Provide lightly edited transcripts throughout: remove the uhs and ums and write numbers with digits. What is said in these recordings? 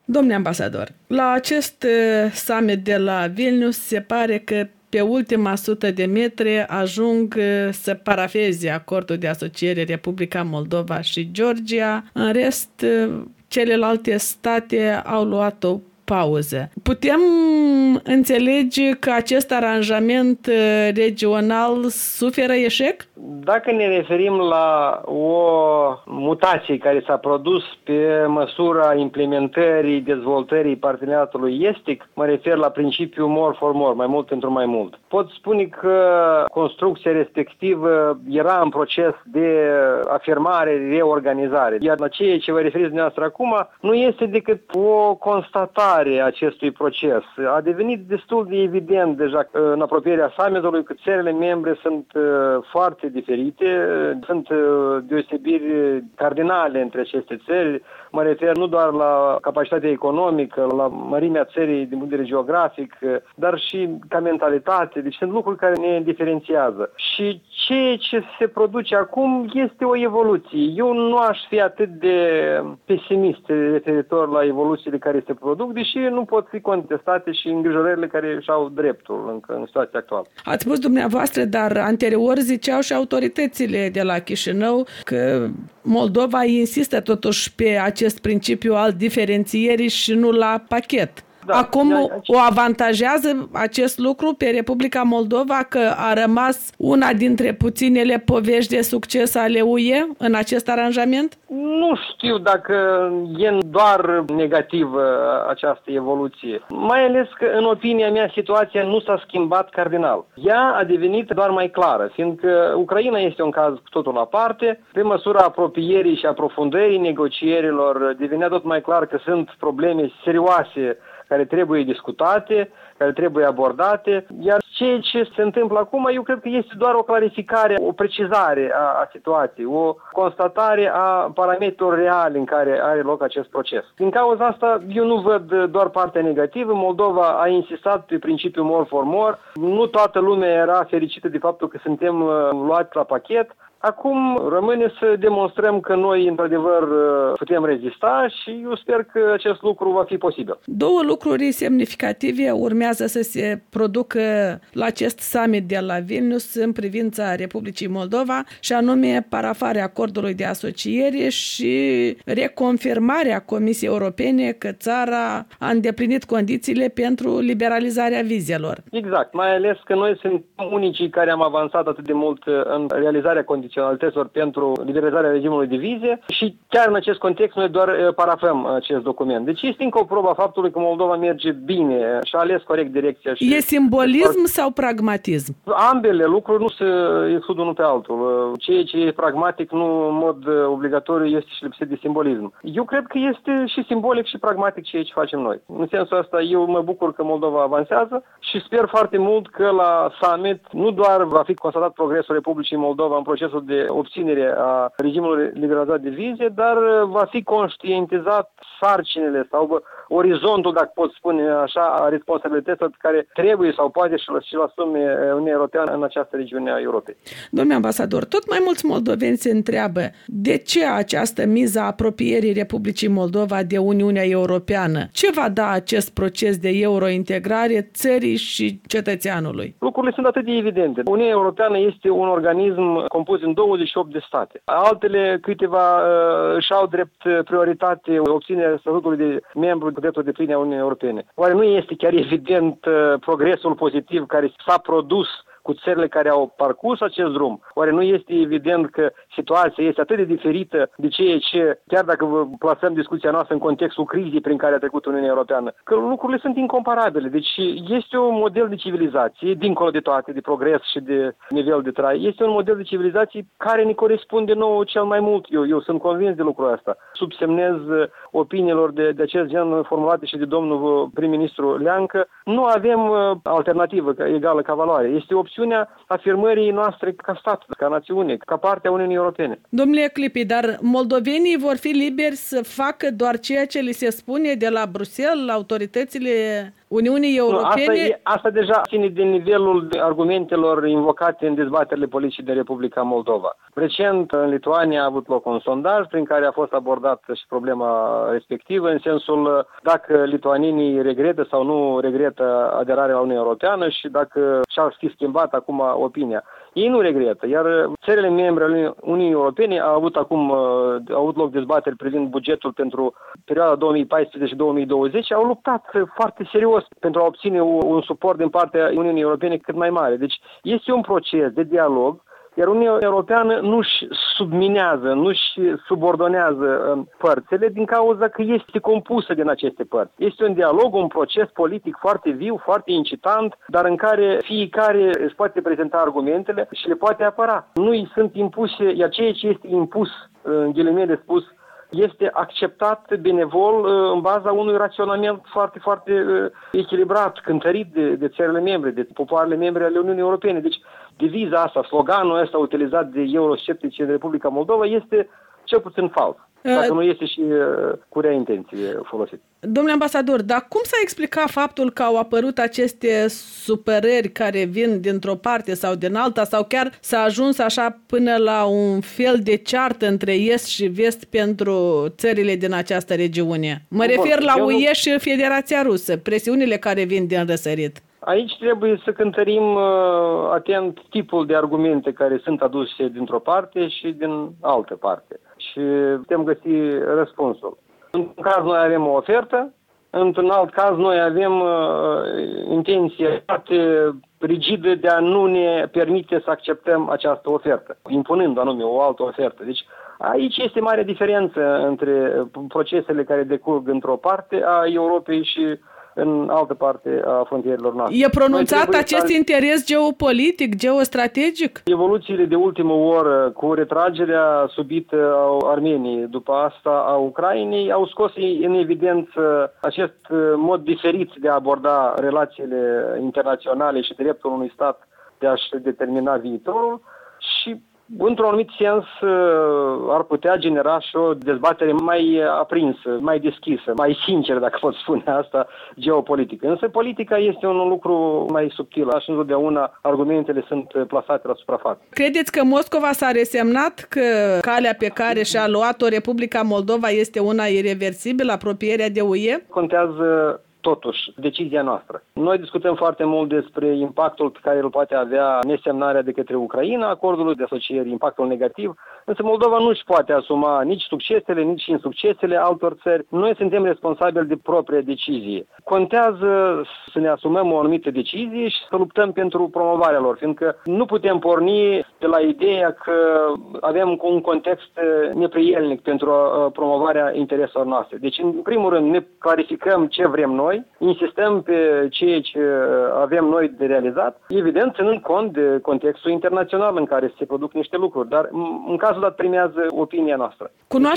Domnule ambasador, la acest summit de la Vilnius se pare că pe ultima 100 de metri ajung să parafeze acordul de asociere Republica Moldova și Georgia. În rest, celelalte state au luat o pauză. Putem înțelege că acest aranjament regional suferă eșec? Dacă ne referim la o mutație care s-a produs pe măsura implementării, dezvoltării parteneriatului estic, mă refer la principiul more for more, mai mult pentru mai mult. Pot spune că construcția respectivă era în proces de afirmare, reorganizare. Iar la ceea ce vă referiți dumneavoastră acum, nu este decât o constatare acestui proces. A devenit destul de evident deja în apropierea summitului că țările membre sunt foarte diferite, sunt deosebiri cardinale între aceste țări. Mă refer nu doar la capacitatea economică, la mărimea țării din punct de vedere geografic, dar și ca mentalitate. Deci sunt lucruri care ne diferențiază. Și ceea ce se produce acum este o evoluție. Eu nu aș fi atât de pesimist referitor la evoluțiile care se produc, deși nu pot fi contestate și îngrijorările care își au dreptul încă în situația actuală. Ați spus dumneavoastră, dar anterior ziceau și autoritățile de la Chișinău că Moldova insistă totuși pe acest principiu al diferențierii și nu la pachet. Da, acum o avantajează acest lucru pe Republica Moldova că a rămas una dintre puținele povești de succes ale UE în acest aranjament? Nu știu dacă e doar negativă această evoluție. Mai ales că, în opinia mea, situația nu s-a schimbat cardinal. Ea a devenit doar mai clară, fiindcă Ucraina este un caz cu totul aparte. Pe măsura apropierii și aprofundării negocierilor devenea tot mai clar că sunt probleme serioase care trebuie discutate, care trebuie abordate, iar ceea ce se întâmplă acum, eu cred că este doar o clarificare, o precizare a situației, o constatare a parametrilor reali în care are loc acest proces. Din cauza asta, eu nu văd doar partea negativă. Moldova a insistat pe principiul more for more. Nu toată lumea era fericită de faptul că suntem luați la pachet. Acum rămâne să demonstrăm că noi, într-adevăr, putem rezista și eu sper că acest lucru va fi posibil. Două lucruri semnificative urmează să se producă la acest summit de la Vilnius în privința Republicii Moldova, și anume parafarea acordului de asociere și reconfirmarea Comisiei Europene că țara a îndeplinit condițiile pentru liberalizarea vizelor. Exact, mai ales că noi suntem unicii care am avansat atât de mult în realizarea condiționalităților pentru liberalizarea regimului de vize și chiar în acest context noi doar parafăm acest document. Deci este încă o probă a faptului că Moldova merge bine și a ales corect direcția. E simbolism sau pragmatism? Ambele lucruri nu se exclud unul pe altul. Ceea ce e pragmatic nu în mod obligatoriu este și lipsit de simbolism. Eu cred că este și simbolic și pragmatic ceea ce facem noi. În sensul ăsta eu mă bucur că Moldova avansează și sper foarte mult că la summit nu doar va fi constatat progresul Republicii Moldova în procesul de obținere a regimului liberalizat de vize, dar va fi conștientizat sarcinile sau orizontul, dacă pot spune așa, a responsabilităților pe care trebuie sau poate și-l asume Uniunea Europeană în această regiune a Europei. Domnule ambasador, tot mai mulți moldoveni se întreabă de ce această miză a apropierii Republicii Moldova de Uniunea Europeană? Ce va da acest proces de eurointegrare țării și cetățeanului? Lucrurile sunt atât de evidente. Uniunea Europeană este un organism compus din 28 de state. Altele, câteva își au drept prioritate obținerea statutului de membru cu drepturi depline a Uniunii Europene. Oare nu este chiar evident progresul pozitiv care s-a produs cu țările care au parcurs acest drum? Oare nu este evident că situația este atât de diferită de ceea ce, chiar dacă vă plasăm discuția noastră în contextul crizei prin care a trecut Uniunea Europeană, că lucrurile sunt incomparabile. Deci este un model de civilizație, dincolo de toate, de progres și de nivel de trai, este un model de civilizație care ne corespunde nouă cel mai mult. Eu sunt convins de lucrul ăsta. Subsemnez opiniilor de acest gen formulate și de domnul prim-ministru Leancă. Nu avem alternativă egală ca valoare. Este opțiunea afirmării noastre ca stat, ca națiune, ca parte a Uniunii Europene. Domnule Clipi, dar moldovenii vor fi liberi să facă doar ceea ce li se spune de la Bruxelles, autoritățile Uniunii Europene... Asta deja ține de nivelul argumentelor invocate în dezbaterile politice de Republica Moldova. Recent, în Lituania a avut loc un sondaj prin care a fost abordată și problema respectivă, în sensul dacă lituanienii regretă sau nu regretă aderarea la Uniunea Europeană și dacă și-au schimbat acum opinia. Ei nu regretă, iar țările membre ale Uniunii Europene au avut loc dezbateri privind bugetul pentru perioada 2014-2020, au luptat foarte serios pentru a obține un suport din partea Uniunii Europene cât mai mare. Deci este un proces de dialog, iar Uniunea Europeană nu-și subminează, nu-și subordonează părțile din cauza că este compusă din aceste părți. Este un dialog, un proces politic foarte viu, foarte incitant, dar în care fiecare își poate prezenta argumentele și le poate apăra. Nu îi sunt impuse, iar ceea ce este impus, în ghilimele spus, este acceptat benevol în baza unui raționament foarte, foarte echilibrat, cântărit de țările membre, de popoarele membre ale Uniunii Europene. Deci deviza asta, sloganul ăsta utilizat de eurosceptici în Republica Moldova este cel puțin fals, dacă nu este și cu rea intenție folosit. Domnule ambasador, dar cum s-a explicat faptul că au apărut aceste supărări care vin dintr-o parte sau din alta, sau chiar s-a ajuns așa până la un fel de ceartă între Est și Vest pentru țările din această regiune? Mă refer la UE și Federația Rusă, presiunile care vin din răsărit. Aici trebuie să cântărim atent tipul de argumente care sunt aduse dintr-o parte și din altă parte. Și putem găsi răspunsul. Într-un caz noi avem o ofertă, într-un alt caz noi avem intenție foarte rigidă de a nu ne permite să acceptăm această ofertă, impunând anume o altă ofertă. Deci aici este mare diferență între procesele care decurg într-o parte a Europei și în altă parte a frontierelor noastre. E pronunțat acest interes geopolitic, geostrategic? Evoluțiile de ultimă oră cu retragerea subită a Armeniei, după asta a Ucrainei, au scos în evidență acest mod diferit de a aborda relațiile internaționale și dreptul unui stat de a-și determina viitorul și într-un anumit sens ar putea genera și o dezbatere mai aprinsă, mai deschisă, mai sinceră, dacă pot spune asta, geopolitică. Însă politica este un lucru mai subtil, așa întotdeauna argumentele sunt plasate la suprafață. Credeți că Moscova s-a resemnat că calea pe care și-a luat-o Republica Moldova este una irreversibilă, apropierea de UE? Contează totuși decizia noastră. Noi discutăm foarte mult despre impactul pe care îl poate avea nesemnarea de către Ucraina, acordului de asociere, impactul negativ, însă Moldova nu își poate asuma nici succesele, nici insuccesele altor țări. Noi suntem responsabili de propria decizie. Contează să ne asumăm o anumită decizie și să luptăm pentru promovarea lor, fiindcă nu putem porni de la ideea că avem un context neprielnic pentru promovarea intereselor noastre. Deci, în primul rând, ne clarificăm ce vrem noi, insistăm pe ceea ce avem noi de realizat, evident ținând cont de contextul internațional în care se produc niște lucruri, dar în cazul dat primează opinia noastră.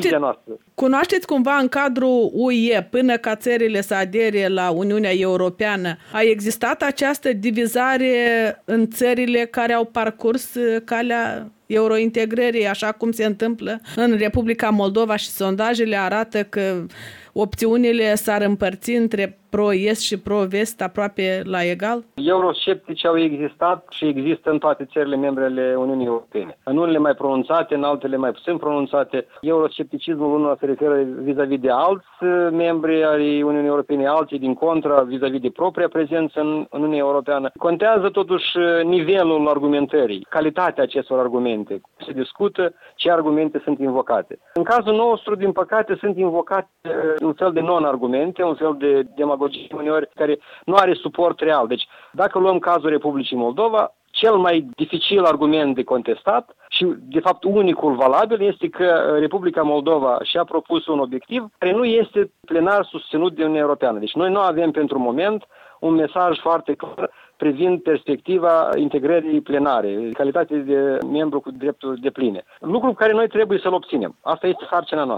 Cunoașteți cumva în cadrul UE, până ca țările să adere la Uniunea Europeană, a existat această divizare în țările care au parcurs calea eurointegrării, așa cum se întâmplă în Republica Moldova și sondajele arată că opțiunile s-ar împărți între pro-est și pro-vest aproape la egal? Eurosceptici au existat și există în toate țările membre ale Uniunii Europene. În unele mai pronunțate, în altele mai puțin pronunțate. Euroscepticismul unul se referă vis-a-vis de alți membri ai Uniunii Europene, alții din contra vis-a-vis de propria prezență în Uniunea Europeană. Contează totuși nivelul argumentării, calitatea acestor argumente. Se discută ce argumente sunt invocate. În cazul nostru, din păcate, sunt invocate un fel de non-argumente, un fel de demagogie uneori care nu are suport real. Deci, dacă luăm cazul Republicii Moldova, cel mai dificil argument de contestat și, de fapt, unicul valabil este că Republica Moldova și-a propus un obiectiv care nu este plenar susținut de Uniunea Europeană. Deci noi nu avem pentru moment un mesaj foarte clar privind perspectiva integrării plenare, calitate de membru cu drepturi depline. Lucru care noi trebuie să-l obținem. Asta este sarcina noastră.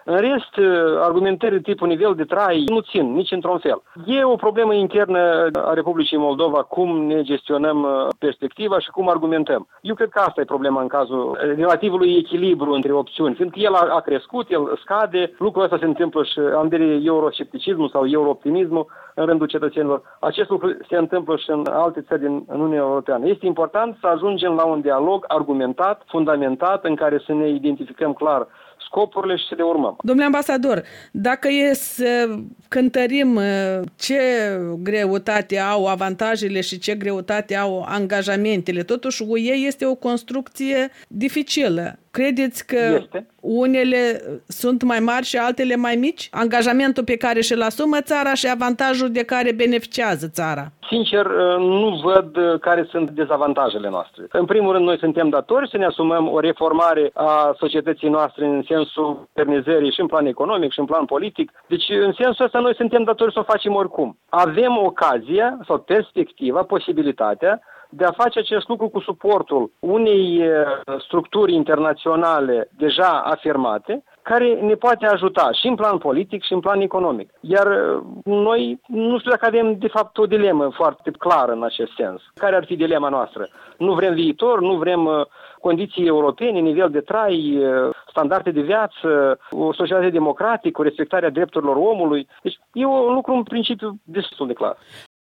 În rest, argumentări de tipul nivel de trai nu țin nici într-un fel. E o problemă internă a Republicii Moldova, cum ne gestionăm perspectiva și cum argumentăm. Eu cred că asta e problema în cazul relativului echilibru între opțiuni, fiindcă el a crescut, el scade, lucrul ăsta se întâmplă și am de euroscepticismul sau eurooptimismul în rândul cetățenilor. Acest lucru se întâmplă și în alte țări din Uniunea Europeană. Este important să ajungem la un dialog argumentat, fundamentat, în care să ne identificăm clar scopurile și să le urmăm. Domnule ambasador, dacă e să cântărim ce greutate au avantajele și ce greutate au angajamentele, totuși UE este o construcție dificilă. Credeți că unele sunt mai mari și altele mai mici? Angajamentul pe care și-l asumă țara și avantajul de care beneficiază țara? Sincer, nu văd care sunt dezavantajele noastre. În primul rând, noi suntem datori să ne asumăm o reformare a societății noastre în sensul modernizării și în plan economic și în plan politic. Deci, în sensul ăsta, noi suntem datori să o facem oricum. Avem ocazia sau perspectiva, posibilitatea de a face acest lucru cu suportul unei structuri internaționale deja afirmate, care ne poate ajuta și în plan politic și în plan economic. Iar noi nu știu dacă avem de fapt o dilemă foarte clară în acest sens. Care ar fi dilema noastră? Nu vrem viitor, nu vrem condiții europene, nivel de trai, standarde de viață, o societate democratică, o respectare a drepturilor omului. Deci e un lucru în principiu destul de clar.